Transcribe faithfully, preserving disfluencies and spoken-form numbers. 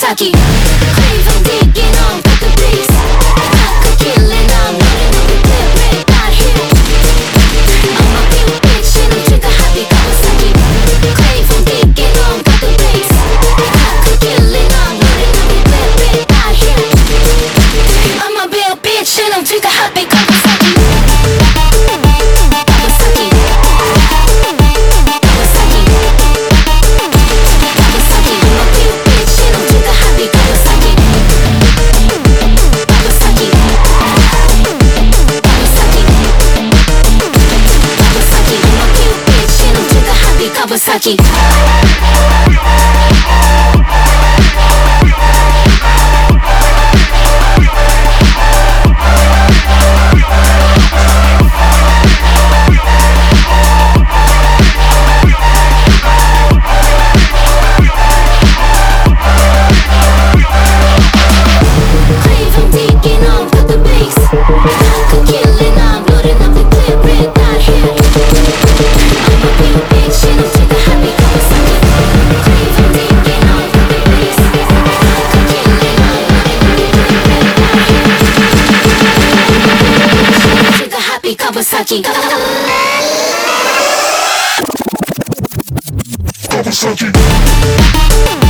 Kawasaki. Crave, I'm digging on, got the bass. Got a killing, I'm loading up the clip, red dot here. I'm a real bitch and I'm trigger happy. Kawasaki. Crave, I'm digging on, got the bass. Got a killing, I'm loading up the clip, red dot here. I'm a real bitch and I'm trigger happy. Kawasaki. Kawasaki. Kawasaki. Kawasaki. I'm a real bitch and I'm trigger happy. Kawasaki. Kawasaki. Kawasaki. Kawasaki. I'm a real bitch and I'm trigger happy. Kawasaki. Crave, I'm digging on, got the bass. Got a killing, I'm loading up the clip, red dot here. I'm a real bitch and I'm trigger happy. Kawasaki. Crave, I'm digging on, got the bass. Got a killing, I'm loading up the clip, red dot here. Trigger happy. Kawasaki. Kawasaki.